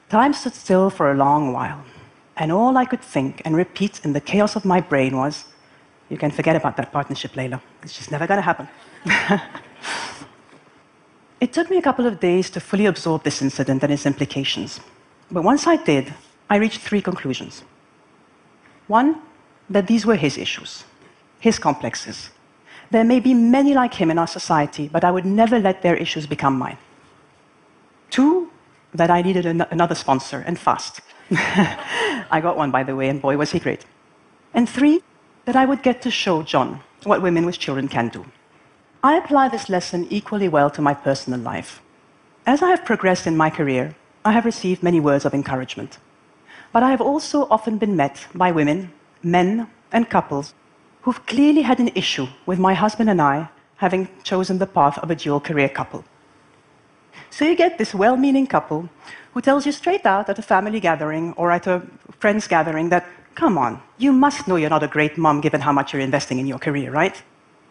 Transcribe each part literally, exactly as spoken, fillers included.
Time stood still for a long while, and all I could think and repeat in the chaos of my brain was, you can forget about that partnership, Layla. It's just never going to happen. It took me a couple of days to fully absorb this incident and its implications. But once I did, I reached three conclusions. One, that these were his issues, his complexes. There may be many like him in our society, but I would never let their issues become mine. Two, that I needed an another sponsor, and fast. I got one, by the way, and boy, was he great. And three, that I would get to show John what women with children can do. I apply this lesson equally well to my personal life. As I have progressed in my career, I have received many words of encouragement. But I have also often been met by women, men, and couples who've clearly had an issue with my husband and I having chosen the path of a dual career couple. So you get this well-meaning couple who tells you straight out at a family gathering or at a friend's gathering that, come on, you must know you're not a great mom given how much you're investing in your career, right?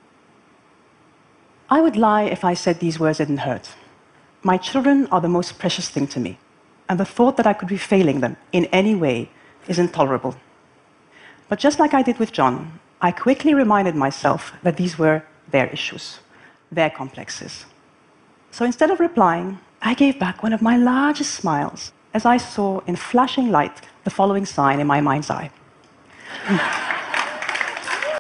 I would lie if I said these words didn't hurt. My children are the most precious thing to me, and the thought that I could be failing them in any way is intolerable. But just like I did with John, I quickly reminded myself that these were their issues, their complexes. So instead of replying, I gave back one of my largest smiles as I saw in flashing light the following sign in my mind's eye.